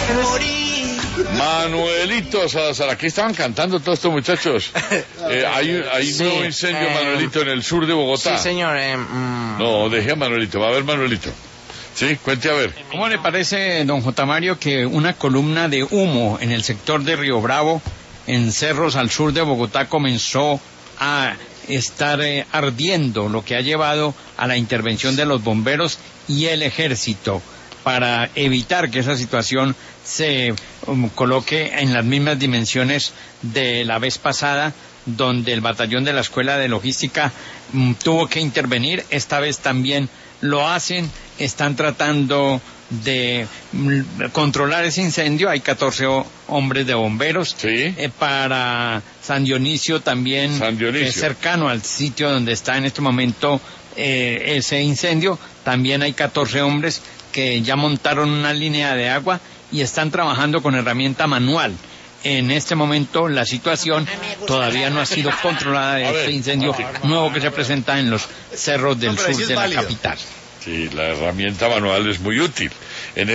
Manuelito Salazar, aquí estaban cantando todos estos muchachos. Hay Sí, nuevo incendio, Manuelito, en el sur de Bogotá. Sí, señor. No, dejé a Manuelito, va a ver Manuelito. Sí, cuente a ver. ¿Cómo le parece, don J. Mario, que una columna de humo en el sector de Río Bravo, en cerros al sur de Bogotá, comenzó a estar ardiendo, lo que ha llevado a la intervención de los bomberos y el ejército para evitar que esa situación se coloque en las mismas dimensiones de la vez pasada, donde el batallón de la Escuela de Logística tuvo que intervenir? Esta vez también lo hacen, están tratando de controlar ese incendio. Hay 14 hombres de bomberos. Sí. Para San Dionisio también, San Dionisio, que es cercano al sitio donde está en este momento ese incendio, también hay 14 hombres que ya montaron una línea de agua y están trabajando con herramienta manual. En este momento la situación todavía no ha sido controlada de este incendio nuevo que se presenta en los cerros del sur de la capital. Sí, la herramienta manual es muy útil.